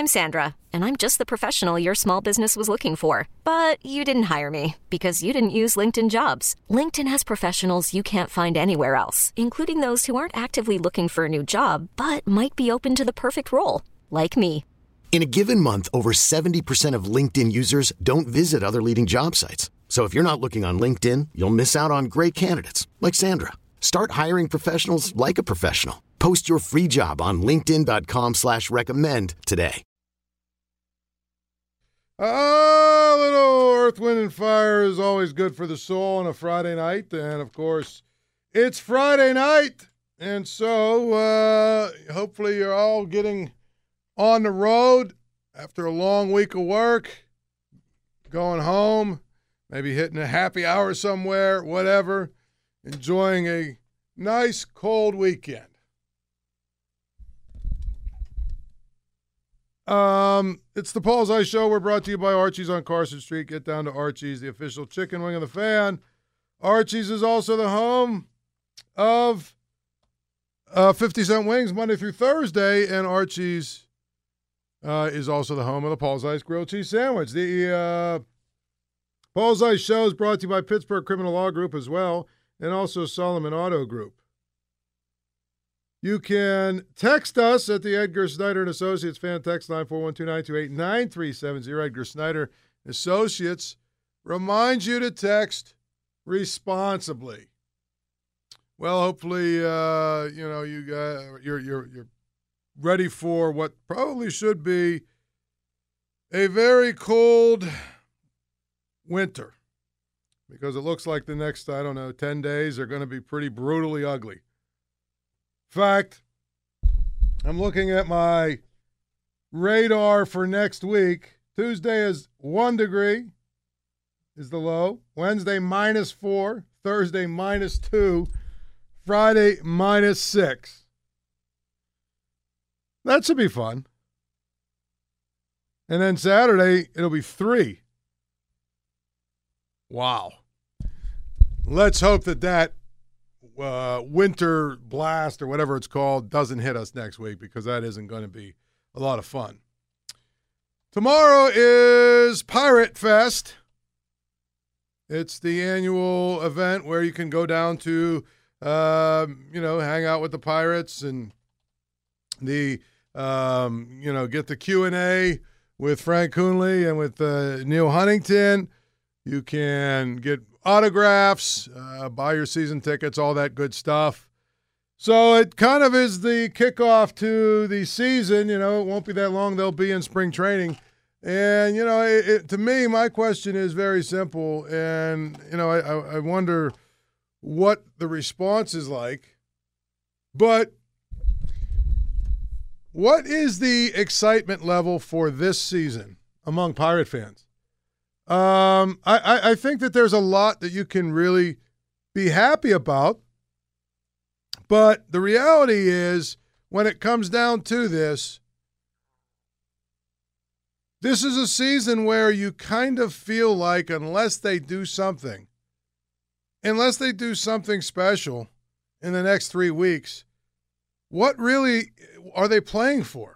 I'm Sandra, and I'm just the professional your small business was looking for. But you didn't hire me because you didn't use LinkedIn Jobs. LinkedIn has professionals you can't find anywhere else, including those who aren't actively looking for a new job, but might be open to the perfect role, like me. In a given month, over 70% of LinkedIn users don't visit other leading job sites. So if you're not looking on LinkedIn, you'll miss out on great candidates like Sandra. Start hiring professionals like a professional. Post your free job on linkedin.com/recommend today. A little Earth, Wind, and Fire is always good for the soul on a Friday night. And, of course, it's Friday night. And so hopefully you're all getting on the road after a long week of work, going home, maybe hitting a happy hour somewhere, whatever, enjoying a nice cold weekend. It's the Paul Zeise Show. We're brought to you by Archie's on Carson Street. Get down to Archie's, the official chicken wing of the fan. Archie's is also the home of 50 Cent Wings Monday through Thursday, and Archie's is also the home of the Paul Zeise Grilled Cheese Sandwich. The Paul Zeise Show is brought to you by Pittsburgh Criminal Law Group as well, and also Solomon Auto Group. You can text us at the Edgar Snyder & Associates fan text line 412-928-9370. Edgar Snyder & Associates reminds you to text responsibly. Well, hopefully, you're ready for what probably should be a very cold winter, because it looks like the next, 10 days are going to be pretty brutally ugly. In fact, I'm looking at my radar for next week. Tuesday is 1 degree is the low. Wednesday, -4. Thursday, -2. Friday, -6. That should be fun. And then Saturday, it'll be 3. Wow. Let's hope that winter blast or whatever it's called doesn't hit us next week, because that isn't going to be a lot of fun. Tomorrow is Pirate Fest. It's the annual event where you can go down to, hang out with the Pirates and the, get the Q&A with Frank Coonley and with Neil Huntington. You can get autographs, buy your season tickets, all that good stuff. So it kind of is the kickoff to the season. It won't be that long. They'll be in spring training. And, to me, my question is very simple. And, I wonder what the response is like. But what is the excitement level for this season among Pirate fans? I think that there's a lot that you can really be happy about, but the reality is, when it comes down to this is a season where you kind of feel like, unless they do something special in the next 3 weeks, what really are they playing for?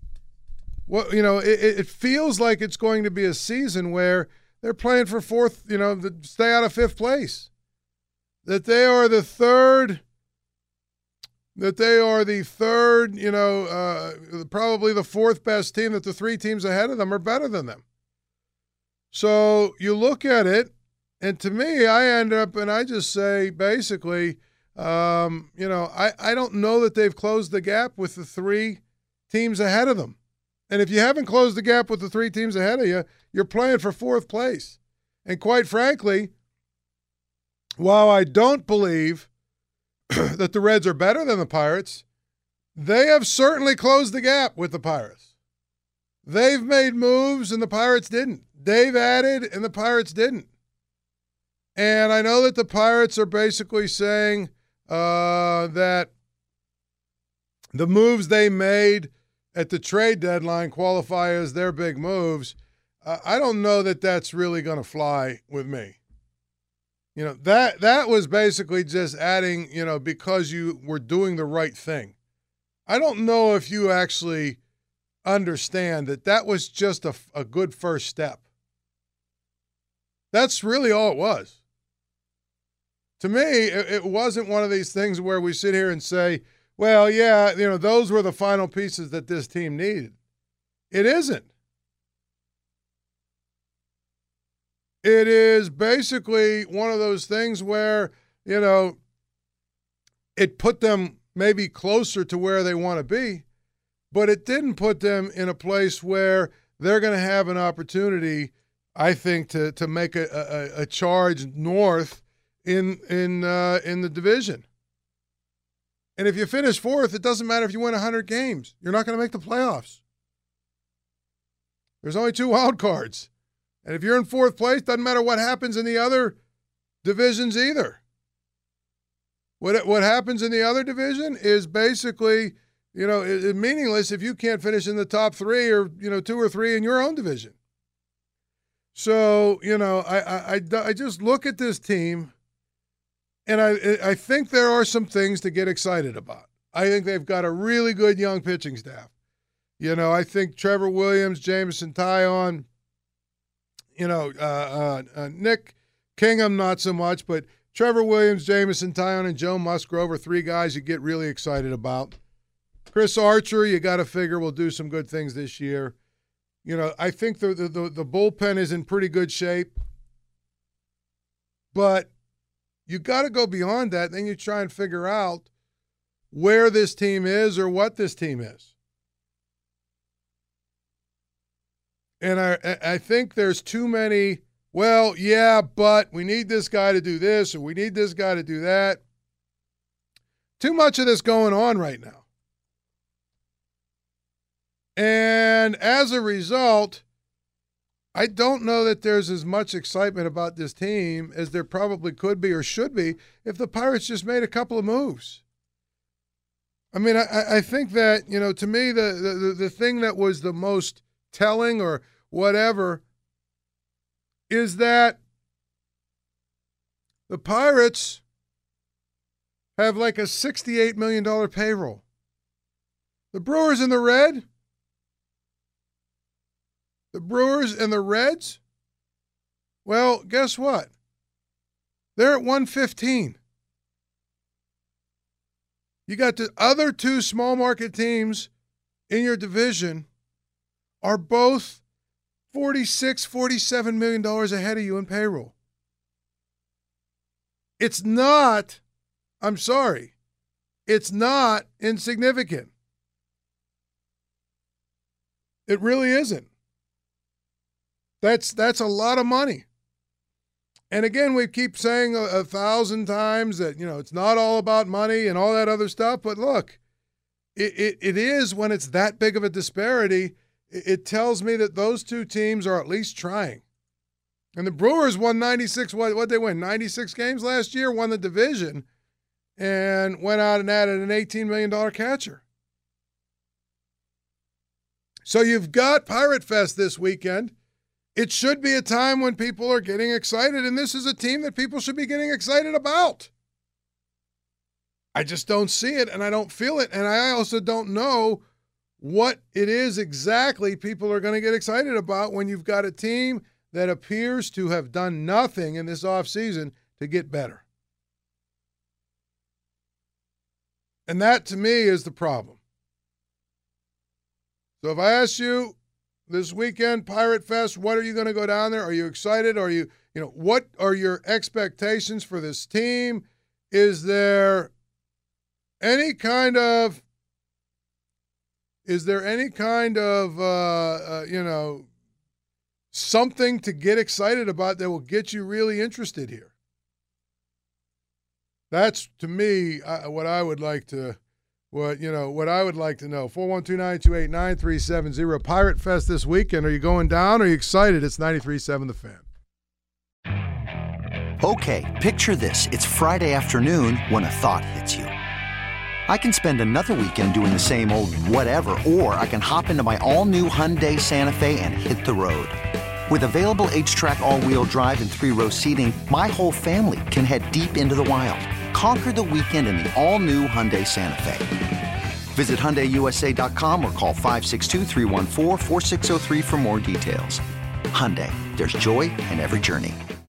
It feels like it's going to be a season where they're playing for fourth, stay out of fifth place. That they are the third, probably the fourth best team, that the 3 teams ahead of them are better than them. So you look at it, and to me, I end up, and I just say, basically, I don't know that they've closed the gap with the 3 teams ahead of them. And if you haven't closed the gap with the 3 teams ahead of you, you're playing for fourth place. And quite frankly, while I don't believe that the Reds are better than the Pirates, they have certainly closed the gap with the Pirates. They've made moves and the Pirates didn't. They've added and the Pirates didn't. And I know that the Pirates are basically saying that the moves they made at the trade deadline qualify as their big moves. I don't know that that's really going to fly with me. That was basically just adding, because you were doing the right thing. I don't know if you actually understand that was just a good first step. That's really all it was. To me, it wasn't one of these things where we sit here and say, well, yeah, those were the final pieces that this team needed. It isn't. It is basically one of those things where, it put them maybe closer to where they want to be, but it didn't put them in a place where they're going to have an opportunity, I think, to make a charge north in the division. And if you finish fourth, it doesn't matter if you win 100 games. You're not going to make the playoffs. There's only 2 wild cards. And if you're in fourth place, doesn't matter what happens in the other divisions either. What happens in the other division is basically, meaningless if you can't finish in the top 3 or, 2 or 3 in your own division. So, I just look at this team, and I think there are some things to get excited about. I think they've got a really good young pitching staff. I think Trevor Williams, Jameson Taillon, Nick Kingham, not so much, but Trevor Williams, Jameson Taillon, and Joe Musgrove are 3 guys you get really excited about. Chris Archer, you got to figure will do some good things this year. I think the bullpen is in pretty good shape, but you got to go beyond that. Then you try and figure out where this team is or what this team is. And I think there's too many, well, yeah, but we need this guy to do this or we need this guy to do that. Too much of this going on right now. And as a result, I don't know that there's as much excitement about this team as there probably could be or should be if the Pirates just made a couple of moves. I mean, I think that, to me, the thing that was the most telling or whatever is that the Pirates have like a $68 million payroll. The Brewers and the Reds, well, guess what? They're at 115. You got the other 2 small market teams in your division are both $46, $47 million ahead of you in payroll. It's not insignificant. It really isn't. That's a lot of money. And again, we keep saying 1,000 times that, it's not all about money and all that other stuff. But look, it is when it's that big of a disparity. It tells me that those 2 teams are at least trying. And the Brewers won 96, what they win, 96 games last year, won the division, and went out and added an $18 million catcher. So you've got Pirate Fest this weekend. It should be a time when people are getting excited, and this is a team that people should be getting excited about. I just don't see it, and I don't feel it, and I also don't know what it is exactly people are going to get excited about when you've got a team that appears to have done nothing in this offseason to get better. And that, to me, is the problem. So if I ask you this weekend, Pirate Fest, what are you going to go down there? Are you excited? Are you, what are your expectations for this team? Is there any kind of something to get excited about that will get you really interested here? That's, to me, what I would like to know. 412-928-9370. Pirate Fest this weekend. Are you going down? Are you excited? It's 93.7 The Fan. Okay, picture this. It's Friday afternoon when a thought hits you. I can spend another weekend doing the same old whatever, or I can hop into my all-new Hyundai Santa Fe and hit the road. With available H-Track all-wheel drive and 3-row seating, my whole family can head deep into the wild. Conquer the weekend in the all-new Hyundai Santa Fe. Visit HyundaiUSA.com or call 562-314-4603 for more details. Hyundai, there's joy in every journey.